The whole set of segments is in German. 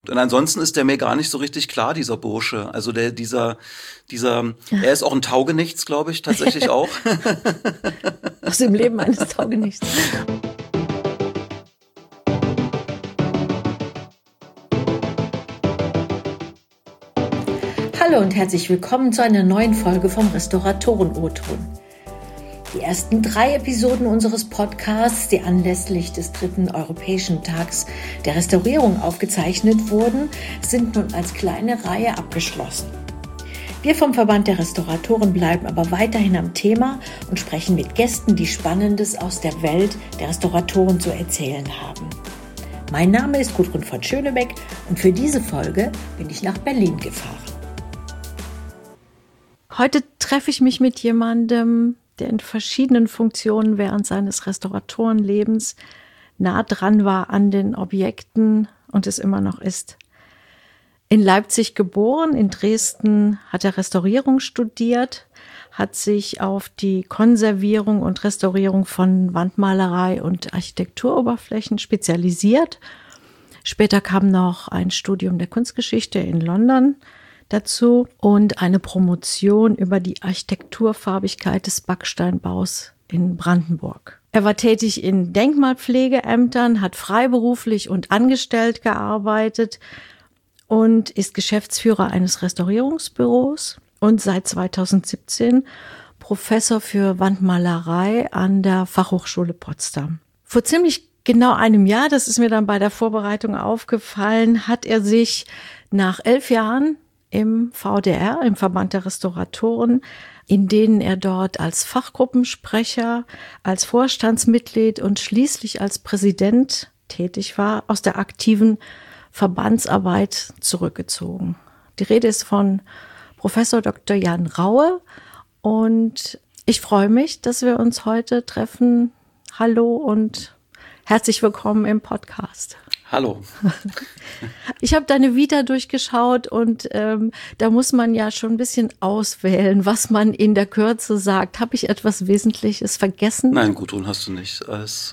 Und ansonsten ist der mir gar nicht so richtig klar, dieser Bursche. Also er ist auch ein Taugenichts, glaube ich, tatsächlich auch. Aus dem Leben eines Taugenichts. Hallo und herzlich willkommen zu einer neuen Folge vom Restauratoren-O-Ton. Die ersten 3 Episoden unseres Podcasts, die anlässlich des 3. Europäischen Tags der Restaurierung aufgezeichnet wurden, sind nun als kleine Reihe abgeschlossen. Wir vom Verband der Restauratoren bleiben aber weiterhin am Thema und sprechen mit Gästen, die Spannendes aus der Welt der Restauratoren zu erzählen haben. Mein Name ist Gudrun von Schönebeck und für diese Folge bin ich nach Berlin gefahren. Heute treffe ich mich mit jemandem, der in verschiedenen Funktionen während seines Restauratorenlebens nah dran war an den Objekten und es immer noch ist. In Leipzig geboren, in Dresden hat er Restaurierung studiert, hat sich auf die Konservierung und Restaurierung von Wandmalerei und Architekturoberflächen spezialisiert. Später kam noch ein Studium der Kunstgeschichte in London dazu und eine Promotion über die Architekturfarbigkeit des Backsteinbaus in Brandenburg. Er war tätig in Denkmalpflegeämtern, hat freiberuflich und angestellt gearbeitet und ist Geschäftsführer eines Restaurierungsbüros und seit 2017 Professor für Wandmalerei an der Fachhochschule Potsdam. Vor ziemlich genau einem Jahr, das ist mir dann bei der Vorbereitung aufgefallen, hat er sich nach 11 Jahren im VDR, im Verband der Restauratoren, in denen er dort als Fachgruppensprecher, als Vorstandsmitglied und schließlich als Präsident tätig war, aus der aktiven Verbandsarbeit zurückgezogen. Die Rede ist von Professor Dr. Jan Raue und ich freue mich, dass wir uns heute treffen. Hallo und herzlich willkommen im Podcast. Hallo. Ich habe deine Vita durchgeschaut und da muss man ja schon ein bisschen auswählen, was man in der Kürze sagt. Habe ich etwas Wesentliches vergessen? Nein, Gudrun, hast du nicht. Alles,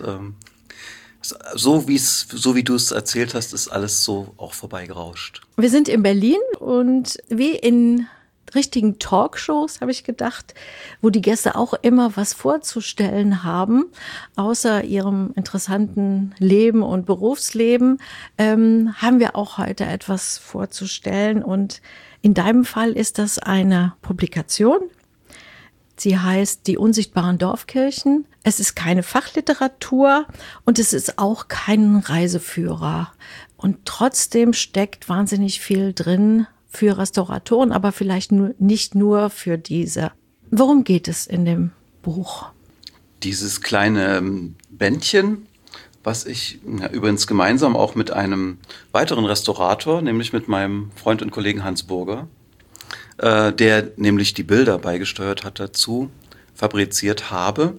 so wie du es erzählt hast, ist alles so auch vorbeigerauscht. Wir sind in Berlin und wie in richtigen Talkshows, habe ich gedacht, wo die Gäste auch immer was vorzustellen haben, außer ihrem interessanten Leben und Berufsleben, haben wir auch heute etwas vorzustellen. Und in deinem Fall ist das eine Publikation. Sie heißt Die unsichtbaren Dorfkirchen. Es ist keine Fachliteratur und es ist auch kein Reiseführer. Und trotzdem steckt wahnsinnig viel drin für Restauratoren, aber vielleicht nicht nur für diese. Worum geht es in dem Buch? Dieses kleine Bändchen, was ich übrigens gemeinsam auch mit einem weiteren Restaurator, nämlich mit meinem Freund und Kollegen Hans Burger, der nämlich die Bilder beigesteuert hat dazu, fabriziert habe.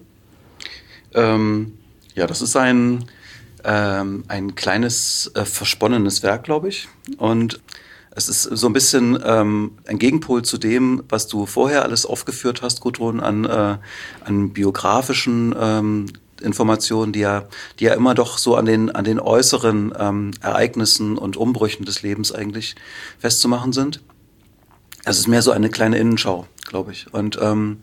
Das ist ein kleines versponnenes Werk, glaube ich. Und es ist so ein bisschen ein Gegenpol zu dem, was du vorher alles aufgeführt hast, Gudrun, an biografischen Informationen, die ja immer doch so an den äußeren Ereignissen und Umbrüchen des Lebens eigentlich festzumachen sind. Es ist mehr so eine kleine Innenschau, glaube ich. Und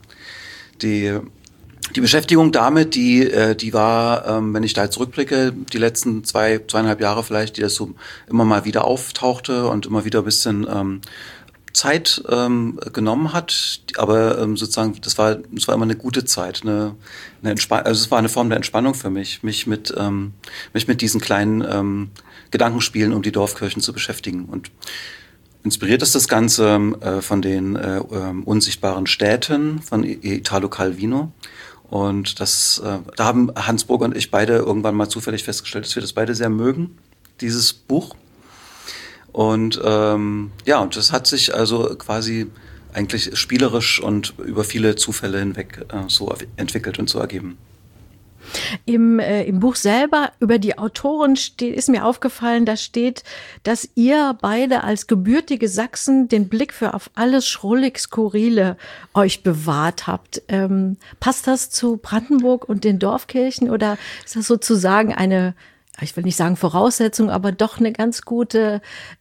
die Beschäftigung damit, die war, wenn ich da jetzt zurückblicke, die letzten 2,5 Jahre vielleicht, die das so immer mal wieder auftauchte und immer wieder ein bisschen Zeit genommen hat. Aber sozusagen, das war immer eine gute Zeit, also es war eine Form der Entspannung für mich, mich mit diesen kleinen Gedankenspielen um die Dorfkirchen zu beschäftigen. Und inspiriert ist das Ganze von den unsichtbaren Städten von Italo Calvino. Und da haben Hans Burger und ich beide irgendwann mal zufällig festgestellt, dass wir das beide sehr mögen, dieses Buch. Und und das hat sich also quasi eigentlich spielerisch und über viele Zufälle hinweg so entwickelt und so ergeben. Im Buch selber über die Autoren ist mir aufgefallen, da steht, dass ihr beide als gebürtige Sachsen den Blick für auf alles Schrullig-Skurrile euch bewahrt habt. Passt das zu Brandenburg und den Dorfkirchen oder ist das sozusagen eine ich will nicht sagen Voraussetzung, aber doch eine ganz gute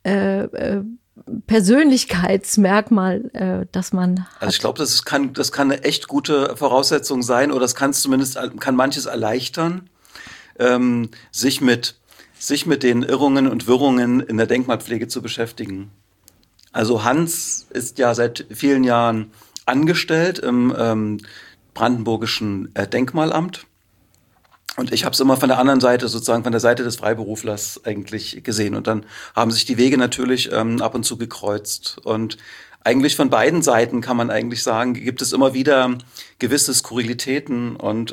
Persönlichkeitsmerkmal, das man hat. Also ich glaube, das kann eine echt gute Voraussetzung sein, oder kann manches erleichtern, sich mit den Irrungen und Wirrungen in der Denkmalpflege zu beschäftigen. Also Hans ist ja seit vielen Jahren angestellt im brandenburgischen Denkmalamt. Und ich habe es immer von der anderen Seite, sozusagen von der Seite des Freiberuflers eigentlich gesehen. Und dann haben sich die Wege natürlich ab und zu gekreuzt. Und eigentlich von beiden Seiten kann man eigentlich sagen, gibt es immer wieder gewisse Skurrilitäten und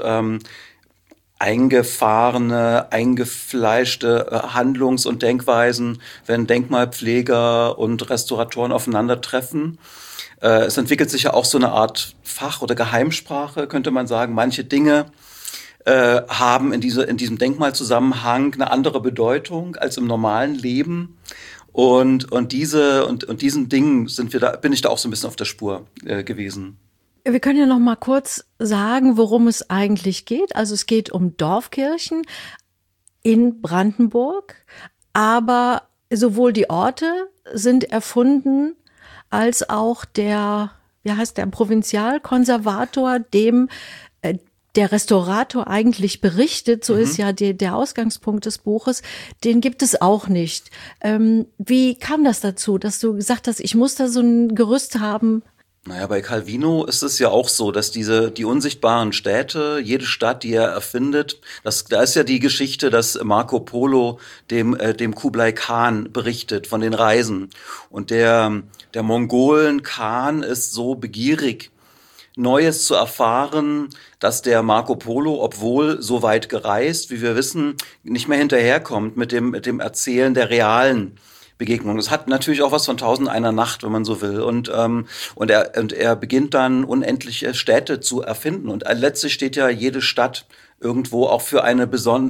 eingefahrene, eingefleischte Handlungs- und Denkweisen, wenn Denkmalpfleger und Restauratoren aufeinandertreffen. Es entwickelt sich ja auch so eine Art Fach- oder Geheimsprache, könnte man sagen. Manche Dinge haben in diesem Denkmalzusammenhang eine andere Bedeutung als im normalen Leben. Und diesen Dingen bin ich da auch so ein bisschen auf der Spur gewesen. Wir können ja noch mal kurz sagen, worum es eigentlich geht. Also es geht um Dorfkirchen in Brandenburg, aber sowohl die Orte sind erfunden, als auch der Provinzialkonservator, dem der Restaurator eigentlich berichtet, so ist ja der Ausgangspunkt des Buches, den gibt es auch nicht. Wie kam das dazu, dass du gesagt hast, ich muss da so ein Gerüst haben? Naja, bei Calvino ist es ja auch so, dass die unsichtbaren Städte, jede Stadt, die er erfindet, da ist ja die Geschichte, dass Marco Polo dem Kublai Khan berichtet von den Reisen. Und der Mongolen Khan ist so begierig, Neues zu erfahren, dass der Marco Polo, obwohl so weit gereist, wie wir wissen, nicht mehr hinterherkommt mit dem Erzählen der realen Begegnung. Das hat natürlich auch was von 1001 Nacht, wenn man so will. Und er beginnt dann unendliche Städte zu erfinden. Und letztlich steht ja jede Stadt irgendwo auch für eine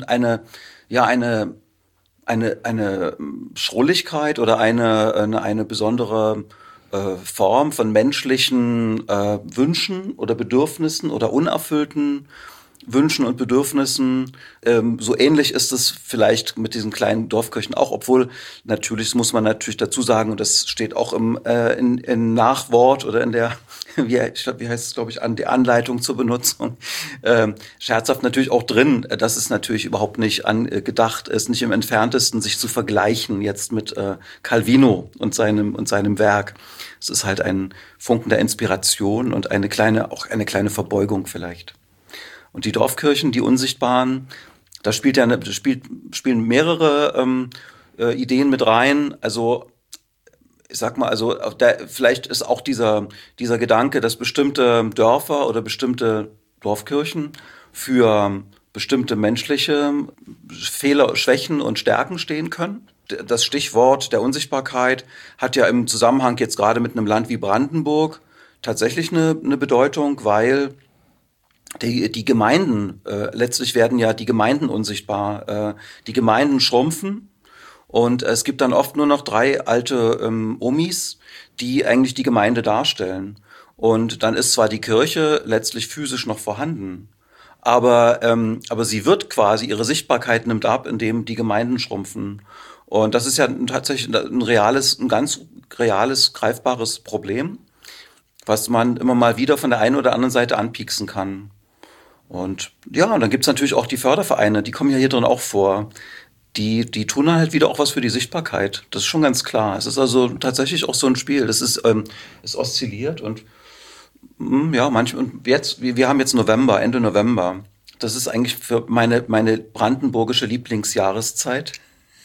Schrulligkeit oder eine besondere Form von menschlichen Wünschen oder Bedürfnissen oder unerfüllten Wünschen und Bedürfnissen. So ähnlich ist es vielleicht mit diesen kleinen Dorfkirchen auch, obwohl natürlich, das muss man natürlich dazu sagen, und das steht auch in Nachwort oder in der, wie heißt es, glaube ich, an die Anleitung zur Benutzung, scherzhaft natürlich auch drin, dass es natürlich überhaupt nicht gedacht ist, nicht im Entferntesten sich zu vergleichen jetzt mit Calvino und seinem Werk. Es ist halt ein Funken der Inspiration und eine kleine Verbeugung vielleicht. Und die Dorfkirchen, die Unsichtbaren, da spielen mehrere Ideen mit rein. Also ich sag mal, vielleicht ist auch dieser Gedanke, dass bestimmte Dörfer oder bestimmte Dorfkirchen für bestimmte menschliche Fehler, Schwächen und Stärken stehen können. Das Stichwort der Unsichtbarkeit hat ja im Zusammenhang jetzt gerade mit einem Land wie Brandenburg tatsächlich eine Bedeutung, weil die Gemeinden, letztlich werden ja die Gemeinden unsichtbar. Die Gemeinden schrumpfen und es gibt dann oft nur noch 3 alte Omis, die eigentlich die Gemeinde darstellen. Und dann ist zwar die Kirche letztlich physisch noch vorhanden, aber sie wird quasi, ihre Sichtbarkeit nimmt ab, indem die Gemeinden schrumpfen. Und das ist ja tatsächlich ein ganz reales, greifbares Problem, was man immer mal wieder von der einen oder anderen Seite anpieksen kann. Und ja, und dann gibt's natürlich auch die Fördervereine, die kommen ja hier drin auch vor. Die tun dann halt wieder auch was für die Sichtbarkeit. Das ist schon ganz klar. Es ist also tatsächlich auch so ein Spiel. Das ist, es oszilliert und ja, und wir haben jetzt November, Ende November. Das ist eigentlich für meine brandenburgische Lieblingsjahreszeit.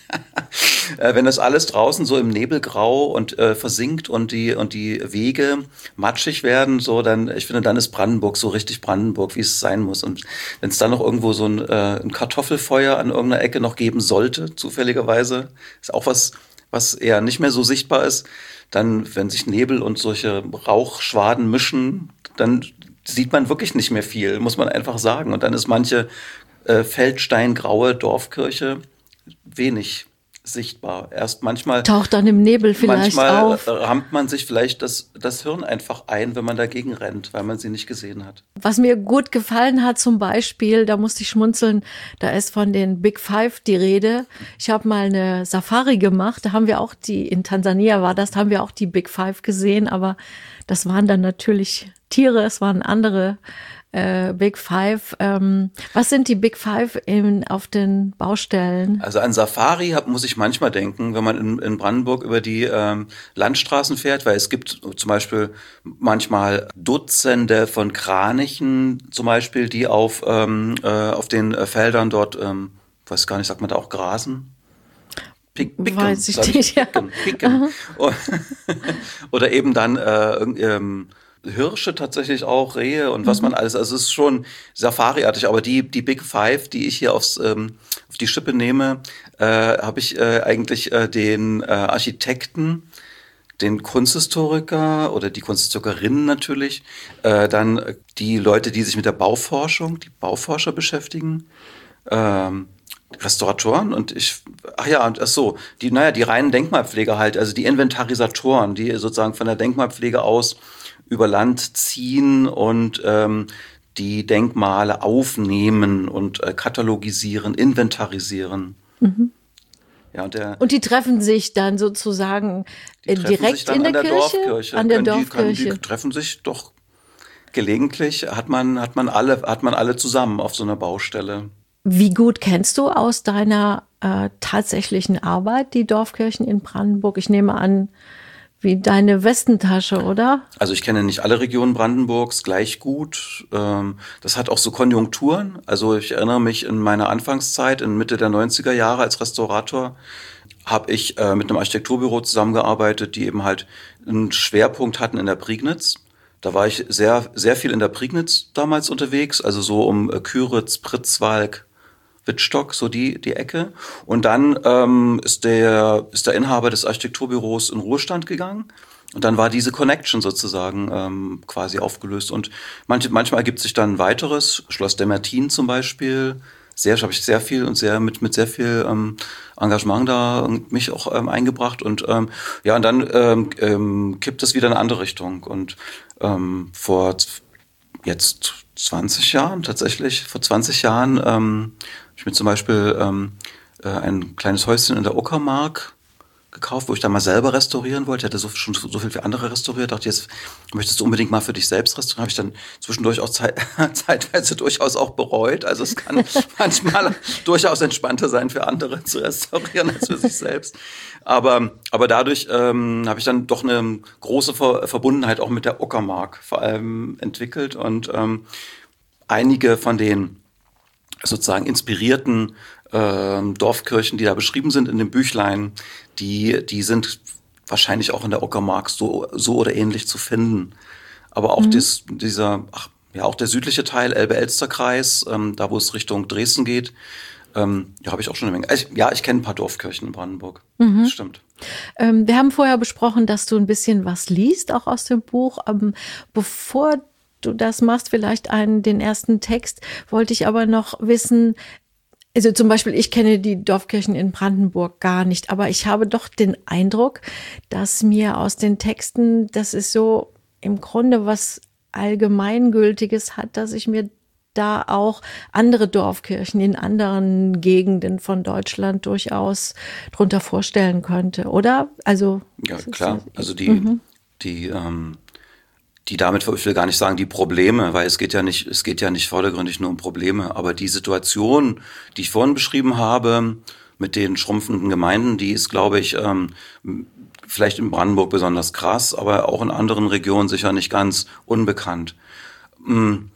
Wenn das alles draußen so im Nebelgrau und versinkt und die Wege matschig werden, so ich finde, dann ist Brandenburg so richtig Brandenburg, wie es sein muss. Und wenn es dann noch irgendwo so ein Kartoffelfeuer an irgendeiner Ecke noch geben sollte, zufälligerweise, ist auch was eher nicht mehr so sichtbar ist, dann, wenn sich Nebel und solche Rauchschwaden mischen, dann sieht man wirklich nicht mehr viel, muss man einfach sagen. Und dann ist manche feldsteingraue Dorfkirche wenig sichtbar. Erst manchmal taucht dann im Nebel vielleicht auf. Rammt man sich vielleicht das Hirn einfach ein, wenn man dagegen rennt, weil man sie nicht gesehen hat. Was mir gut gefallen hat zum Beispiel, da musste ich schmunzeln, da ist von den Big Five die Rede. Ich habe mal eine Safari gemacht, da haben wir auch in Tansania war das, da haben wir auch die Big Five gesehen, aber das waren dann natürlich Tiere, es waren andere Big Five. Was sind die Big Five auf den Baustellen? Also an Safari muss ich manchmal denken, wenn man in Brandenburg über die Landstraßen fährt, weil es gibt zum Beispiel manchmal Dutzende von Kranichen zum Beispiel, die auf den Feldern dort, weiß gar nicht, sagt man da auch grasen? Picken, weiß ich nicht, ja. Picken. Oder eben dann Hirsche tatsächlich auch, Rehe und was man alles, also es ist schon Safari-artig, aber die Big Five, die ich hier auf die Schippe nehme, habe ich eigentlich den Architekten, den Kunsthistoriker oder die Kunsthistorikerinnen natürlich, dann die Leute, die sich mit der Bauforschung, die Bauforscher beschäftigen, Restauratoren und die reinen Denkmalpfleger halt, also die Inventarisatoren, die sozusagen von der Denkmalpflege aus über Land ziehen und die Denkmale aufnehmen und katalogisieren, inventarisieren. Mhm. Ja, und die treffen sich dann sozusagen direkt in der Kirche? An der Dorfkirche. Die treffen sich doch gelegentlich, hat man alle zusammen auf so einer Baustelle. Wie gut kennst du aus deiner tatsächlichen Arbeit die Dorfkirchen in Brandenburg? Ich nehme an, wie deine Westentasche, oder? Also ich kenne nicht alle Regionen Brandenburgs gleich gut. Das hat auch so Konjunkturen. Also ich erinnere mich in meiner Anfangszeit, in Mitte der 90er Jahre als Restaurator, habe ich mit einem Architekturbüro zusammengearbeitet, die eben halt einen Schwerpunkt hatten in der Prignitz. Da war ich sehr, sehr viel in der Prignitz damals unterwegs, also so um Küritz, Pritzwalk, Wittstock, so die Ecke. Und dann ist der Inhaber des Architekturbüros in Ruhestand gegangen. Und dann war diese Connection sozusagen quasi aufgelöst. Und manchmal ergibt sich dann ein weiteres, Schloss Demmertin zum Beispiel. Habe ich sehr viel und mit sehr viel Engagement da mich auch eingebracht. Und und dann kippt es wieder in eine andere Richtung. Und vor 20 Jahren ich mir zum Beispiel ein kleines Häuschen in der Uckermark gekauft, wo ich dann mal selber restaurieren wollte. Ich hatte schon so viel für andere restauriert. Dachte, jetzt möchtest du unbedingt mal für dich selbst restaurieren. Habe ich dann zwischendurch auch zeitweise durchaus auch bereut. Also es kann manchmal durchaus entspannter sein, für andere zu restaurieren als für sich selbst. Aber dadurch habe ich dann doch eine große Verbundenheit auch mit der Uckermark vor allem entwickelt. Und einige von den sozusagen inspirierten Dorfkirchen, die da beschrieben sind in dem Büchlein, die sind wahrscheinlich auch in der Uckermark so oder ähnlich zu finden. Aber auch auch der südliche Teil, Elbe-Elster-Kreis, da wo es Richtung Dresden geht, habe ich auch schon eine Menge. Ich kenne ein paar Dorfkirchen in Brandenburg. Mhm. Das stimmt. Wir haben vorher besprochen, dass du ein bisschen was liest, auch aus dem Buch. Bevor du das machst, vielleicht den ersten Text, wollte ich aber noch wissen, also zum Beispiel, ich kenne die Dorfkirchen in Brandenburg gar nicht, aber ich habe doch den Eindruck, dass mir aus den Texten, das ist so im Grunde was Allgemeingültiges hat, dass ich mir da auch andere Dorfkirchen in anderen Gegenden von Deutschland durchaus drunter vorstellen könnte, oder? Also ja, klar. Also die damit, ich will gar nicht sagen, die Probleme, weil es geht ja nicht vordergründig nur um Probleme, aber die Situation, die ich vorhin beschrieben habe, mit den schrumpfenden Gemeinden, die ist, glaube ich, vielleicht in Brandenburg besonders krass, aber auch in anderen Regionen sicher nicht ganz unbekannt. Man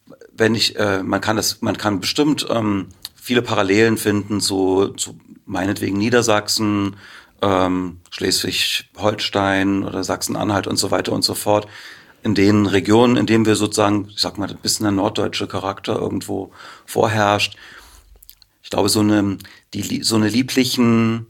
kann bestimmt viele Parallelen finden zu meinetwegen Niedersachsen, Schleswig-Holstein oder Sachsen-Anhalt und so weiter und so fort. In den Regionen, in denen wir sozusagen, ich sag mal, ein bisschen der norddeutsche Charakter irgendwo vorherrscht. Ich glaube, so eine lieblichen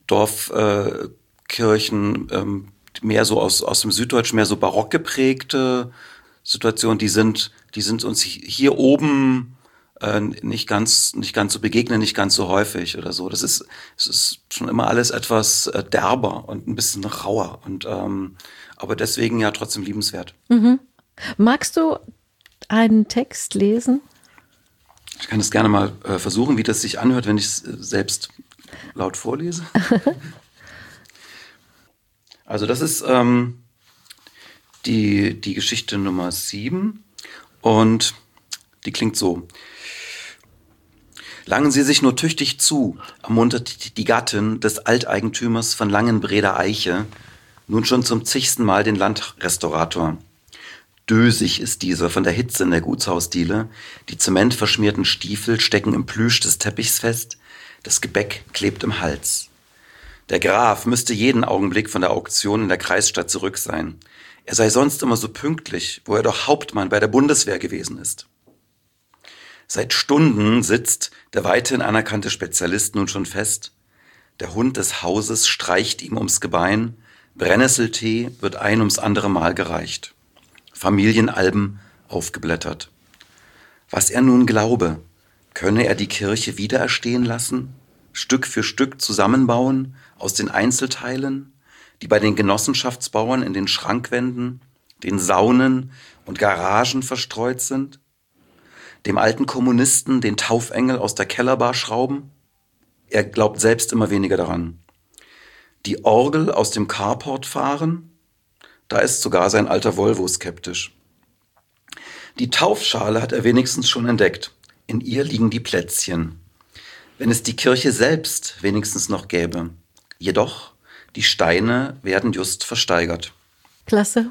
Dorfkirchen, mehr so aus dem Süddeutschen, mehr so barock geprägte Situationen, die sind uns hier oben nicht ganz so begegnen, nicht ganz so häufig oder so. Es ist schon immer alles etwas derber und ein bisschen rauer und aber deswegen ja trotzdem liebenswert. Magst du einen Text lesen? Ich kann es gerne mal versuchen, wie das sich anhört, wenn ich es selbst laut vorlese. Also das ist die Geschichte Nummer 7 und die klingt so. Langen Sie sich nur tüchtig zu, ermuntert die Gattin des Alteigentümers von Langenbreder Eiche, nun schon zum zigsten Mal den Landrestaurator. Dösig ist dieser von der Hitze in der Gutshausdiele, die zementverschmierten Stiefel stecken im Plüsch des Teppichs fest, das Gebäck klebt im Hals. Der Graf müsste jeden Augenblick von der Auktion in der Kreisstadt zurück sein. Er sei sonst immer so pünktlich, wo er doch Hauptmann bei der Bundeswehr gewesen ist. Seit Stunden sitzt der weithin anerkannte Spezialist nun schon fest. Der Hund des Hauses streicht ihm ums Gebein, Brennnesseltee wird ein ums andere Mal gereicht. Familienalben aufgeblättert. Was er nun glaube, könne er die Kirche wiedererstehen lassen, Stück für Stück zusammenbauen aus den Einzelteilen, die bei den Genossenschaftsbauern in den Schrankwänden, den Saunen und Garagen verstreut sind, dem alten Kommunisten den Taufengel aus der Kellerbar schrauben? Er glaubt selbst immer weniger daran. Die Orgel aus dem Carport fahren? Da ist sogar sein alter Volvo skeptisch. Die Taufschale hat er wenigstens schon entdeckt. In ihr liegen die Plätzchen. Wenn es die Kirche selbst wenigstens noch gäbe. Jedoch, die Steine werden just versteigert. Klasse.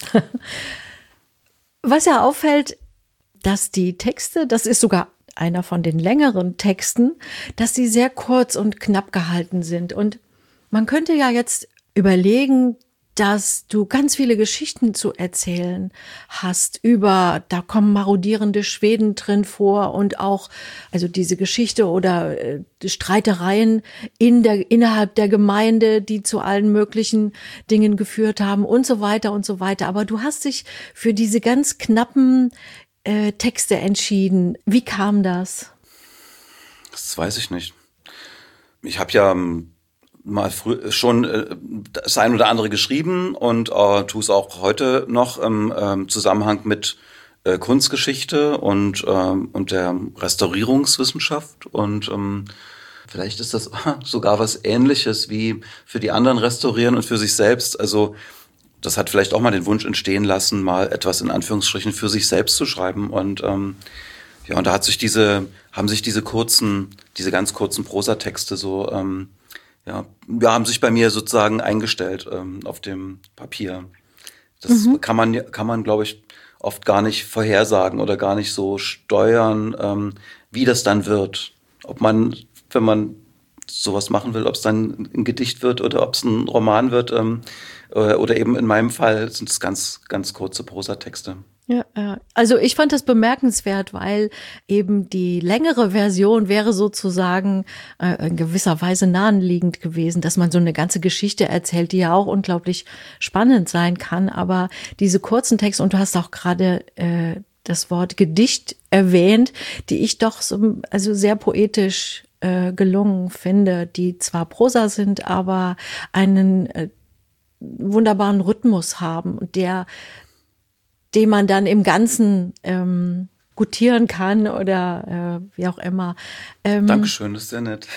Was ja auffällt, dass die Texte, das ist sogar einer von den längeren Texten, dass sie sehr kurz und knapp gehalten sind. Und man könnte ja jetzt überlegen, dass du ganz viele Geschichten zu erzählen hast da kommen marodierende Schweden drin vor und auch, also diese Geschichte oder Streitereien innerhalb der Gemeinde, die zu allen möglichen Dingen geführt haben und so weiter und so weiter. Aber du hast dich für diese ganz knappen Texte entschieden. Wie kam das? Das weiß ich nicht. Ich habe ja mal schon das ein oder andere geschrieben und tue es auch heute noch im Zusammenhang mit Kunstgeschichte und der Restaurierungswissenschaft und vielleicht ist das sogar was Ähnliches wie für die anderen restaurieren und für sich selbst. Also das hat vielleicht auch mal den Wunsch entstehen lassen, mal etwas in Anführungsstrichen für sich selbst zu schreiben und ja, und da haben sich diese ganz kurzen Prosatexte so haben sich bei mir sozusagen eingestellt auf dem Papier. Das kann man, glaube ich, oft gar nicht vorhersagen oder gar nicht so steuern, wie das dann wird. Ob man, wenn man sowas machen will, ob es dann ein Gedicht wird oder ob es ein Roman wird oder eben in meinem Fall sind es ganz, ganz kurze Prosatexte. Ja, also ich fand das bemerkenswert, weil eben die längere Version wäre sozusagen in gewisser Weise naheliegend gewesen, dass man so eine ganze Geschichte erzählt, die ja auch unglaublich spannend sein kann. Aber diese kurzen Texte, und du hast auch gerade das Wort Gedicht erwähnt, die ich doch also sehr poetisch gelungen finde, die zwar Prosa sind, aber einen wunderbaren Rhythmus haben und den man dann im Ganzen gutieren kann oder wie auch immer. Dankeschön, das ist sehr nett.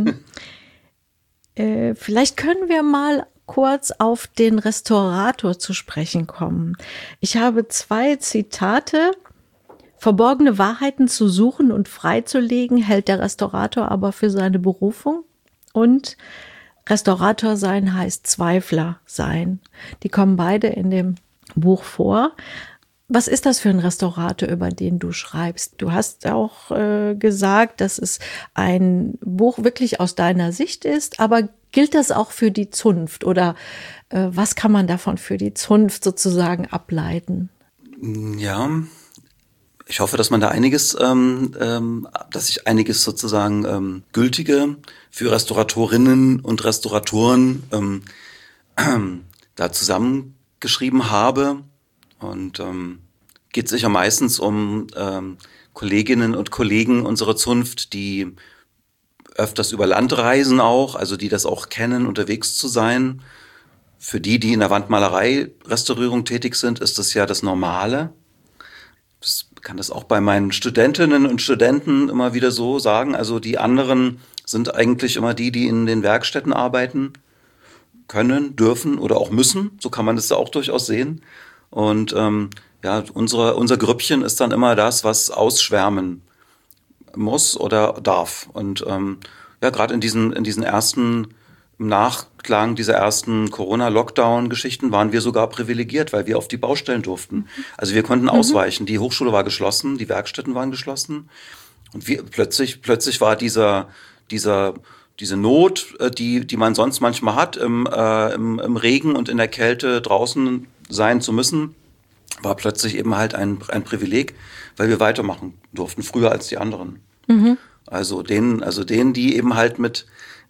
Vielleicht können wir mal kurz auf den Restaurator zu sprechen kommen. Ich habe 2 Zitate. Verborgene Wahrheiten zu suchen und freizulegen, hält der Restaurator aber für seine Berufung. Und Restaurator sein heißt Zweifler sein. Die kommen beide in dem Buch vor. Was ist das für ein Restaurator, über den du schreibst? Du hast auch gesagt, dass es ein Buch wirklich aus deiner Sicht ist, aber gilt das auch für die Zunft oder was kann man davon für die Zunft sozusagen ableiten? Ja, ich hoffe, dass man da dass ich einiges sozusagen Gültige für Restauratorinnen und Restauratoren da zusammengeschrieben habe und geht sicher meistens um Kolleginnen und Kollegen unserer Zunft, die öfters über Land reisen auch, also die das auch kennen, unterwegs zu sein. Für die in der Wandmalerei-Restaurierung tätig sind, ist das ja das Normale. Ich kann das auch bei meinen Studentinnen und Studenten immer wieder so sagen. Also die anderen sind eigentlich immer die in den Werkstätten arbeiten können, dürfen oder auch müssen. So kann man das ja auch durchaus sehen. Und unser Grüppchen ist dann immer das, was ausschwärmen muss oder darf. Und gerade in diesen ersten, im Nachklang dieser ersten Corona-Lockdown-Geschichten waren wir sogar privilegiert, weil wir auf die Baustellen durften. Also wir konnten ausweichen. Die Hochschule war geschlossen, die Werkstätten waren geschlossen. Und plötzlich war diese Not, die man sonst manchmal hat, im Regen und in der Kälte draußen sein zu müssen, war plötzlich eben halt ein Privileg, weil wir weitermachen durften, früher als die anderen. Also denen, die eben halt mit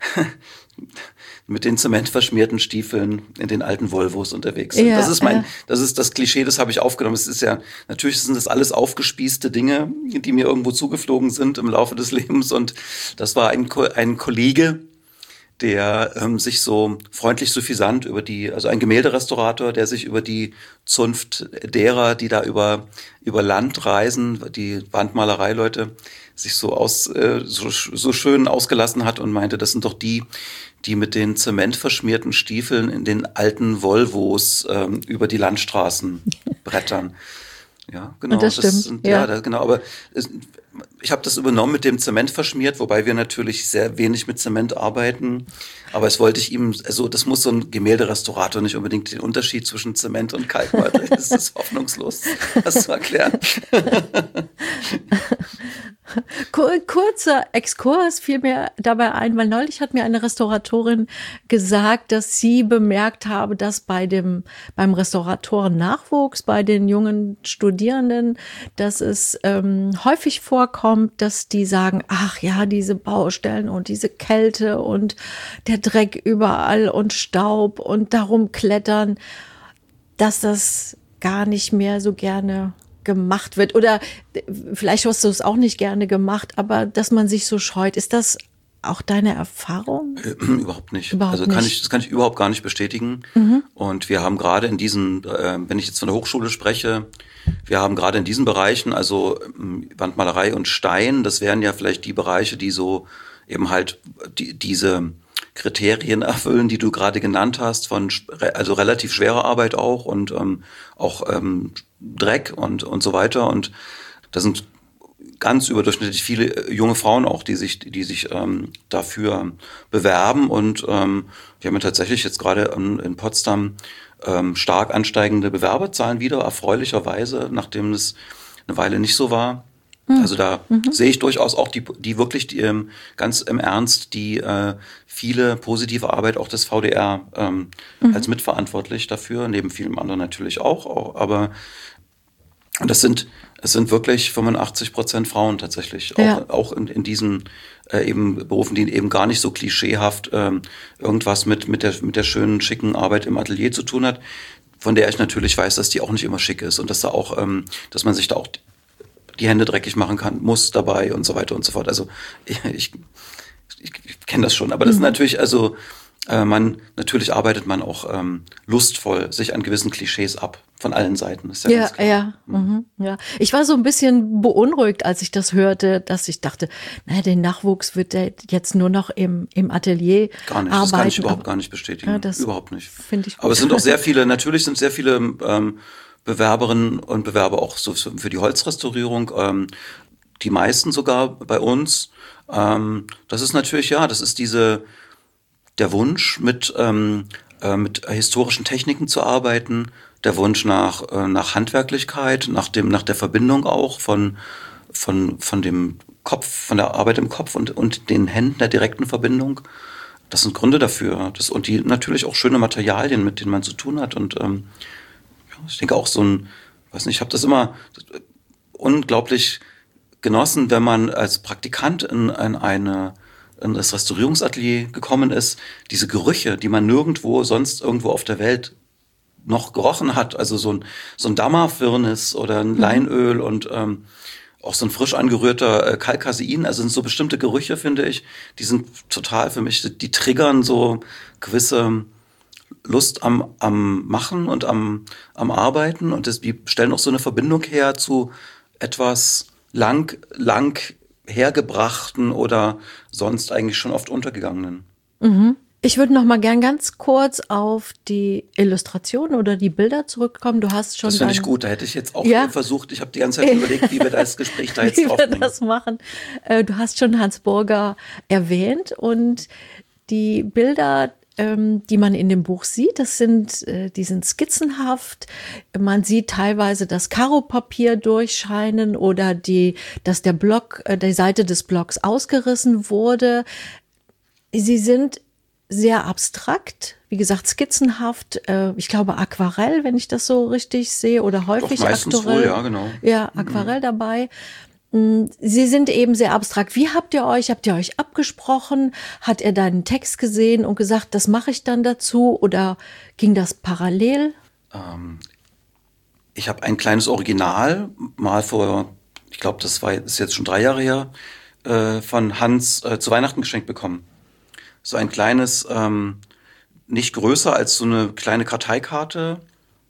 den zementverschmierten Stiefeln in den alten Volvos unterwegs sind. Ja, das ist das Klischee, das habe ich aufgenommen. Es ist ja, natürlich sind das alles aufgespießte Dinge, die mir irgendwo zugeflogen sind im Laufe des Lebens. Und das war ein Kollege, der sich so freundlich suffisant also ein Gemälderestaurator, der sich über die Zunft derer, die da über Land reisen, die Wandmalereileute, sich so schön ausgelassen hat und meinte, das sind doch die mit den zementverschmierten Stiefeln in den alten Volvos über die Landstraßen brettern. Ja, genau. Und das stimmt. Genau. Aber ich habe das übernommen mit dem Zement verschmiert, wobei wir natürlich sehr wenig mit Zement arbeiten. Aber das wollte ich ihm, also das muss so ein Gemälderestaurator nicht unbedingt den Unterschied zwischen Zement und Kalkmatte. Das ist hoffnungslos, das zu erklären. Kurzer Exkurs fiel mir dabei ein, weil neulich hat mir eine Restauratorin gesagt, dass sie bemerkt habe, dass beim Restauratoren-Nachwuchs, bei den jungen Studierenden, dass es häufig vorkommt, dass die sagen, ach ja, diese Baustellen und diese Kälte und der Dreck überall und Staub und darum klettern, dass das gar nicht mehr so gerne gemacht wird. Oder vielleicht hast du es auch nicht gerne gemacht, aber dass man sich so scheut. Ist das auch deine Erfahrung? Überhaupt nicht. Das kann ich überhaupt gar nicht bestätigen. Und wir haben gerade in diesen, wenn ich jetzt von der Hochschule spreche, wir haben gerade in diesen Bereichen, also Wandmalerei und Stein, das wären ja vielleicht die Bereiche, die so eben halt diese Kriterien erfüllen, die du gerade genannt hast, also relativ schwere Arbeit auch und auch Dreck und so weiter. Und da sind ganz überdurchschnittlich viele junge Frauen auch, die sich dafür bewerben. Und wir haben ja tatsächlich jetzt gerade in Potsdam stark ansteigende Bewerberzahlen wieder, erfreulicherweise, nachdem es eine Weile nicht so war. Also da sehe ich durchaus auch die wirklich ganz im Ernst die viele positive Arbeit auch des VDR als mitverantwortlich dafür, neben vielem anderen natürlich auch. Aber es sind wirklich 85% Frauen tatsächlich, auch in diesen eben Berufen, die eben gar nicht so klischeehaft irgendwas mit der schönen, schicken Arbeit im Atelier zu tun hat, von der ich natürlich weiß, dass die auch nicht immer schick ist und dass da auch, dass man sich da auch die Hände dreckig machen muss dabei und so weiter und so fort. Also ich kenne das schon, aber das ist natürlich, also natürlich arbeitet man auch lustvoll sich an gewissen Klischees ab, von allen Seiten. Ist ja ganz klar. Ja. Ich war so ein bisschen beunruhigt, als ich das hörte, dass ich dachte, naja, den Nachwuchs wird der jetzt nur noch im Atelier gar nicht, arbeiten. Das kann ich überhaupt gar nicht bestätigen. Ja, überhaupt nicht. Finde ich gut. Aber es sind auch sehr viele Bewerberinnen und Bewerber auch so für die Holzrestaurierung, die meisten sogar bei uns. Das ist natürlich, das ist der Wunsch, mit historischen Techniken zu arbeiten, der Wunsch nach Handwerklichkeit, nach der Verbindung auch von dem Kopf, von der Arbeit im Kopf und den Händen, der direkten Verbindung. Das sind Gründe dafür. Und die natürlich auch schöne Materialien, mit denen man zu tun hat. Und ich denke auch ich habe das immer unglaublich genossen, wenn man als Praktikant in das Restaurierungsatelier gekommen ist, diese Gerüche, die man nirgendwo sonst irgendwo auf der Welt noch gerochen hat, also so ein Dammerfirnis oder ein Leinöl und auch so ein frisch angerührter Kalkasein, also sind so bestimmte Gerüche, finde ich, die sind total für mich, die triggern so gewisse Lust am Machen und am Arbeiten und die stellen auch so eine Verbindung her zu etwas lang hergebrachten oder sonst eigentlich schon oft untergegangenen. Mhm. Ich würde noch mal gern ganz kurz auf die Illustration oder die Bilder zurückkommen. Du hast schon. Das finde ich gut. Da hätte ich jetzt auch versucht. Ich habe die ganze Zeit überlegt, wie wir das Gespräch da jetzt drauf wir das machen. Du hast schon Hans Burger erwähnt und die Bilder, die man in dem Buch sieht, die sind skizzenhaft. Man sieht teilweise das Karopapier durchscheinen oder dass die Seite des Blocks ausgerissen wurde. Sie sind sehr abstrakt, wie gesagt, skizzenhaft. Ich glaube Aquarell, wenn ich das so richtig sehe, oder häufig Aquarell. Ja, genau. Ja, Aquarell dabei. Sie sind eben sehr abstrakt. Wie habt ihr euch abgesprochen? Hat er deinen Text gesehen und gesagt, das mache ich dann dazu? Oder ging das parallel? Ich habe ein kleines Original mal ich glaube, ist jetzt schon 3 Jahre her, von Hans zu Weihnachten geschenkt bekommen. So ein kleines, nicht größer als so eine kleine Karteikarte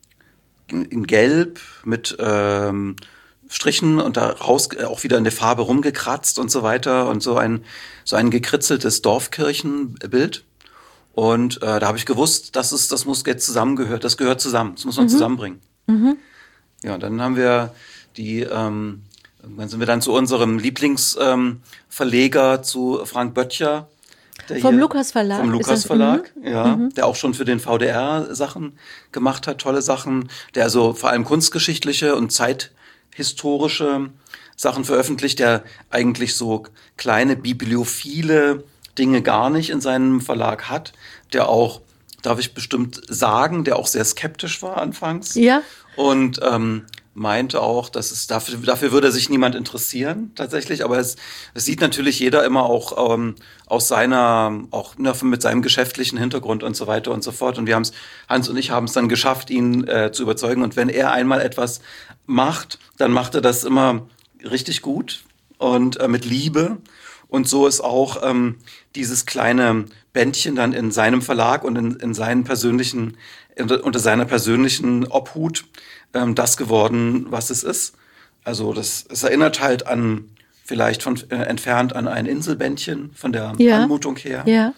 in Gelb mit Strichen und daraus auch wieder in der Farbe rumgekratzt und so weiter und so ein gekritzeltes Dorfkirchenbild. Und da habe ich gewusst, das muss jetzt zusammengehört, das gehört zusammen, das muss man zusammenbringen. Mhm. Ja, und dann haben wir irgendwann sind wir dann zu unserem Lieblingsverleger, zu Frank Böttcher. Vom Lukas Verlag. Vom Lukas Verlag, der auch schon für den VDR Sachen gemacht hat, tolle Sachen, der also vor allem kunstgeschichtliche und zeithistorische Sachen veröffentlicht, der eigentlich so kleine bibliophile Dinge gar nicht in seinem Verlag hat, der auch, darf ich bestimmt sagen, der auch sehr skeptisch war anfangs. Ja. Und meinte auch, dass es dafür würde sich niemand interessieren, tatsächlich, aber es sieht natürlich jeder immer auch aus mit seinem geschäftlichen Hintergrund und so weiter und so fort. Und Hans und ich haben es dann geschafft, ihn zu überzeugen. Und wenn er einmal etwas macht, dann macht er das immer richtig gut und mit Liebe. Und so ist auch dieses kleine Bändchen dann in seinem Verlag und in seinen unter seiner persönlichen Obhut das geworden, was es ist. Also es erinnert halt vielleicht entfernt an ein Inselbändchen von der Anmutung her. Ja.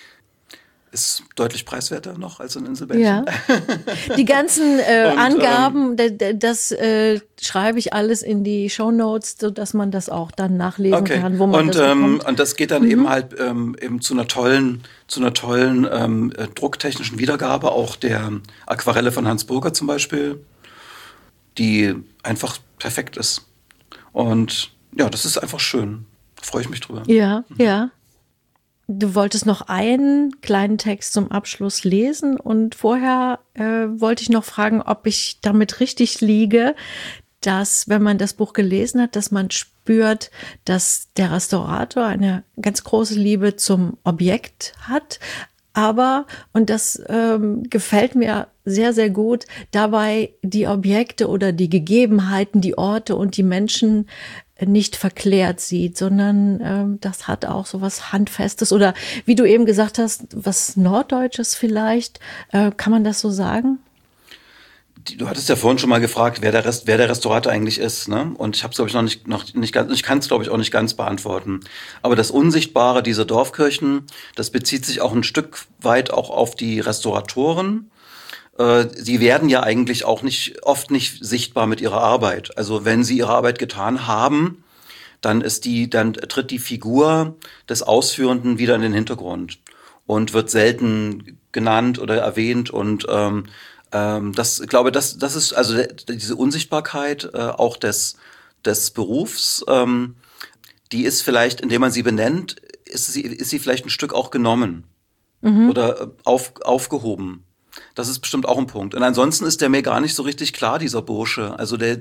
Ist deutlich preiswerter noch als ein Inselbändchen. Ja. Die ganzen Angaben, das schreibe ich alles in die Shownotes, sodass man das auch dann nachlesen kann, wo man das bekommt. Und das geht dann eben halt eben zu einer tollen drucktechnischen Wiedergabe, auch der Aquarelle von Hans Burger zum Beispiel, die einfach perfekt ist. Und ja, das ist einfach schön. Da freue ich mich drüber. Ja, ja. Du wolltest noch einen kleinen Text zum Abschluss lesen und vorher wollte ich noch fragen, ob ich damit richtig liege, dass, wenn man das Buch gelesen hat, dass man spürt, dass der Restaurator eine ganz große Liebe zum Objekt hat, aber, und das gefällt mir sehr, sehr gut, dabei die Objekte oder die Gegebenheiten, die Orte und die Menschen nicht verklärt sieht, sondern das hat auch so was Handfestes oder wie du eben gesagt hast, was Norddeutsches vielleicht. Kann man das so sagen? Du hattest ja vorhin schon mal gefragt, wer der Restaurator eigentlich ist, ne? Und ich habe es, glaube ich, noch nicht ganz, ich kann es, glaube ich, auch nicht ganz beantworten. Aber das Unsichtbare dieser Dorfkirchen, das bezieht sich auch ein Stück weit auch auf die Restauratoren. Sie werden ja eigentlich auch oft nicht sichtbar mit ihrer Arbeit. Also wenn sie ihre Arbeit getan haben, dann tritt die Figur des Ausführenden wieder in den Hintergrund und wird selten genannt oder erwähnt. Und das ist also diese Unsichtbarkeit auch des Berufs, die ist vielleicht, indem man sie benennt, ist sie vielleicht ein Stück auch genommen oder aufgehoben. Das ist bestimmt auch ein Punkt. Und ansonsten ist der mir gar nicht so richtig klar, dieser Bursche. Also er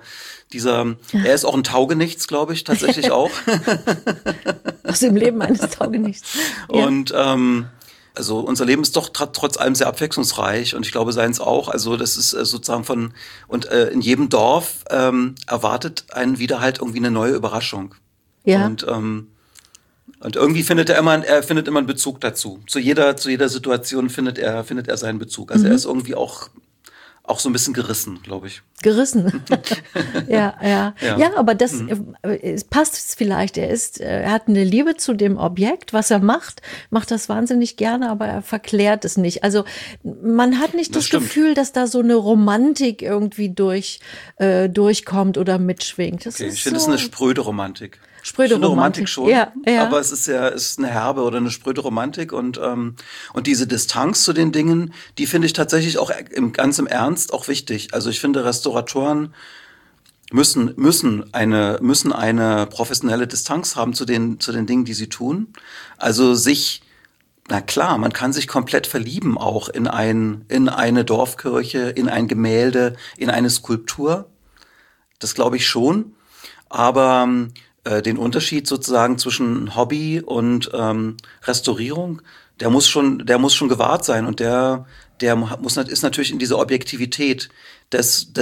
ist auch ein Taugenichts, glaube ich, tatsächlich auch. Aus dem Leben eines Taugenichts. Ja. Und Also unser Leben ist doch trotz allem sehr abwechslungsreich und ich glaube seins auch. Also das ist sozusagen in jedem Dorf erwartet einen wieder halt irgendwie eine neue Überraschung. Ja. Und irgendwie findet er findet immer einen Bezug dazu. Zu jeder Situation findet er seinen Bezug. Also er ist irgendwie auch so ein bisschen gerissen, glaube ich. Gerissen. Ja, aber es passt vielleicht. Er hat eine Liebe zu dem Objekt, was er macht das wahnsinnig gerne, aber er verklärt es nicht. Also man hat nicht das Gefühl, dass da so eine Romantik irgendwie durchkommt oder mitschwingt. Okay, ich finde es eine spröde Romantik. Spröde Romantik schon, ja. Aber es ist eine herbe oder eine spröde Romantik und diese Distanz zu den Dingen, die finde ich tatsächlich auch ganz im Ernst auch wichtig. Also ich finde, Restauratoren müssen eine professionelle Distanz haben zu den Dingen, die sie tun. Also na klar, man kann sich komplett verlieben auch in eine Dorfkirche, in ein Gemälde, in eine Skulptur. Das glaube ich schon, aber den Unterschied sozusagen zwischen Hobby und Restaurierung, der muss schon gewahrt sein und der ist natürlich in dieser Objektivität des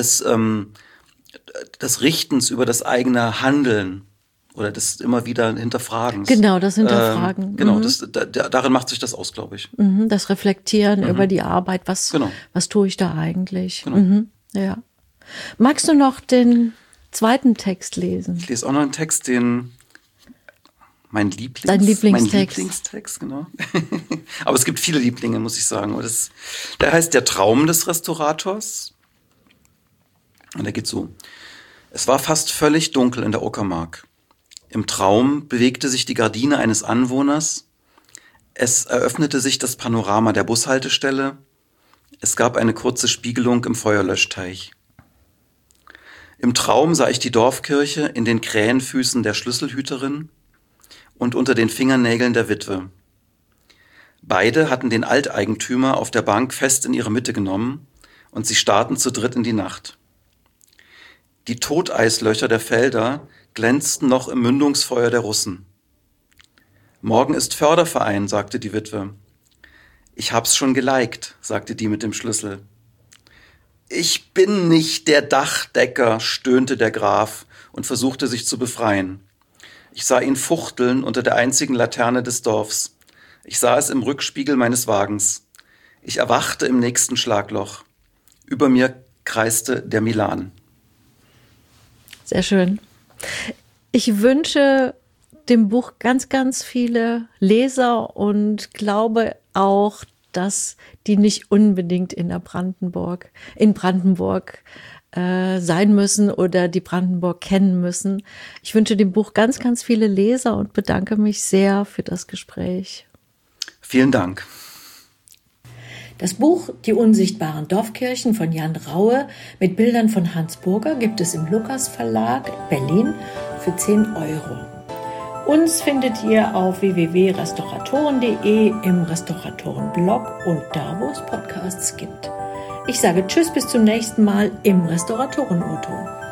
Richtens über das eigene Handeln oder des immer wieder Hinterfragens. Genau, das Hinterfragen. Genau, darin macht sich das aus, glaube ich. Das Reflektieren über die Arbeit, was tue ich da eigentlich? Genau. Ja. Magst du noch den zweiten Text lesen? Ich lese auch noch einen Text, mein Lieblingstext. Dein Lieblingstext. Mein Lieblingstext, genau. Aber es gibt viele Lieblinge, muss ich sagen. Der heißt Der Traum des Restaurators. Und der geht so. Es war fast völlig dunkel in der Uckermark. Im Traum bewegte sich die Gardine eines Anwohners. Es eröffnete sich das Panorama der Bushaltestelle. Es gab eine kurze Spiegelung im Feuerlöschteich. Im Traum sah ich die Dorfkirche in den Krähenfüßen der Schlüsselhüterin und unter den Fingernägeln der Witwe. Beide hatten den Alteigentümer auf der Bank fest in ihre Mitte genommen und sie starrten zu dritt in die Nacht. Die Toteislöcher der Felder glänzten noch im Mündungsfeuer der Russen. Morgen ist Förderverein, sagte die Witwe. Ich hab's schon geliked, sagte die mit dem Schlüssel. Ich bin nicht der Dachdecker, stöhnte der Graf und versuchte sich zu befreien. Ich sah ihn fuchteln unter der einzigen Laterne des Dorfs. Ich sah es im Rückspiegel meines Wagens. Ich erwachte im nächsten Schlagloch. Über mir kreiste der Milan. Sehr schön. Ich wünsche dem Buch ganz, ganz viele Leser und glaube auch, dass die nicht unbedingt in Brandenburg sein müssen oder die Brandenburg kennen müssen. Ich wünsche dem Buch ganz, ganz viele Leser und bedanke mich sehr für das Gespräch. Vielen Dank. Das Buch Die unsichtbaren Dorfkirchen von Jan Raue mit Bildern von Hans Burger gibt es im Lukas Verlag Berlin für 10 €. Uns findet ihr auf www.restauratoren.de, im Restauratoren-Blog und da, wo es Podcasts gibt. Ich sage Tschüss, bis zum nächsten Mal im Restauratoren-O-Ton.